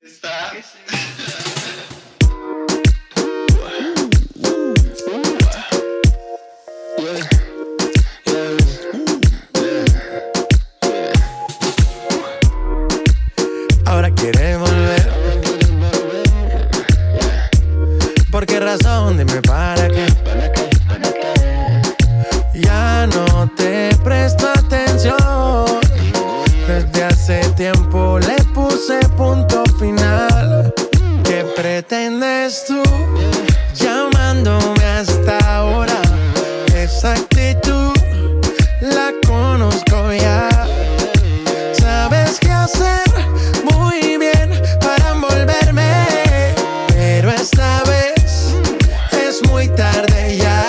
Ahora quiere volver. ¿Por qué razón? Dime para qué. Ya no te presto atención. Desde hace tiempo le puse punto final. ¿Qué pretendes tú llamándome hasta ahora? Esa actitud la conozco ya. Sabes qué hacer muy bien para envolverme, pero esta vez es muy tarde ya.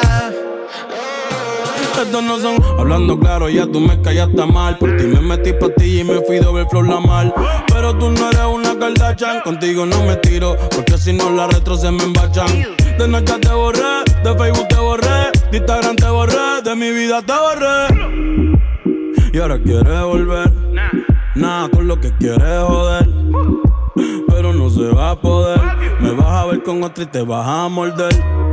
Estos no son hablando claro, ya tú me callaste mal. Por ti me metí pastillas y me fui doble flor la mal. Pero tú no eres una Kardashian, contigo no me tiro, porque si no la retro se me embachan. De noche te borré, de Facebook te borré, de Instagram te borré, de mi vida te borré. Y ahora quieres volver, nada con lo que quieres joder, pero no se va a poder. Me vas a ver con otra y te vas a morder.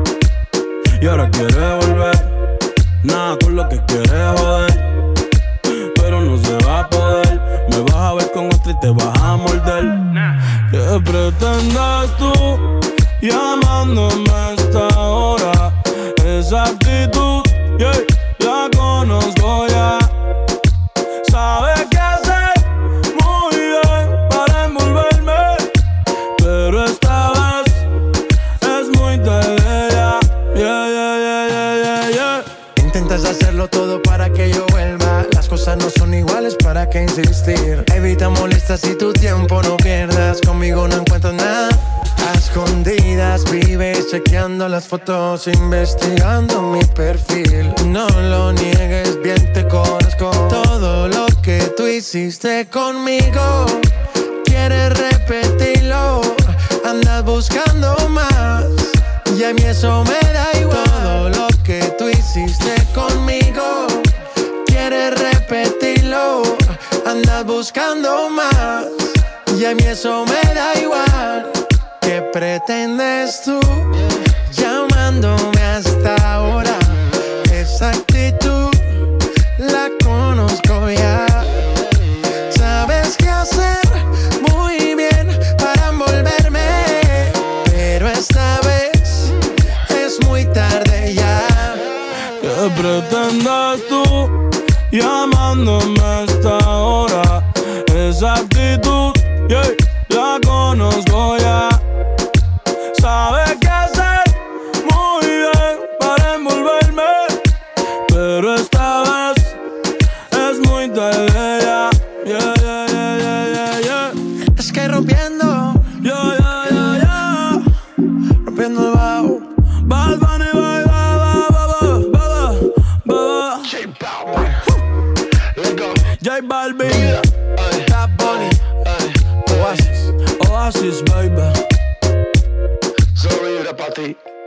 Y ahora quieres volver, nada con lo que quieres joder, pero no se va a poder. Me vas a ver con otra y te vas a morder. ¿Qué pretendes tú llamándome a esta hora? Esa actitud, yeah, la conozco ya. Sabes qué hacer muy bien para envolverme, pero esta vez es muy tarde ya. Yeah, yeah, yeah, yeah, yeah, yeah. Intentas hacerlo todo para que yo vuelva. Las cosas no son iguales, ¿para qué insistir? Evita molestas y tu tiempo no pierdas. Conmigo no encuentras nada. A escondidas vives chequeando las fotos, investigando mi perfil. No lo niegues, bien te conozco. Todo lo que tú hiciste conmigo, quieres repetirlo. Andas buscando más y a mí eso me da igual. Todo lo que tú hiciste conmigo, quieres repetirlo. Andas buscando más y a mí eso me da igual. ¿Qué pretendes tú llamándome hasta ahora? Esa actitud la conozco ya. Sabes qué hacer muy bien para envolverme, pero esta vez es muy tarde ya. ¿Qué pretendes tú llamándome a esta hora? Esa actitud, yeah, la conozco ya. Sabes qué hacer muy bien para envolverme, pero esta vez es muy tarde ya. Yeah, yeah, yeah, yeah, yeah, yeah. Es que rompiendo, Yeah, yeah, yeah, yeah. rompiendo el bajo. Bad Bunny, bye, bye, bye, bye, bye. J Balvin, Bad Bunny, Oasis. Oasis, baby. Sorry, para ti.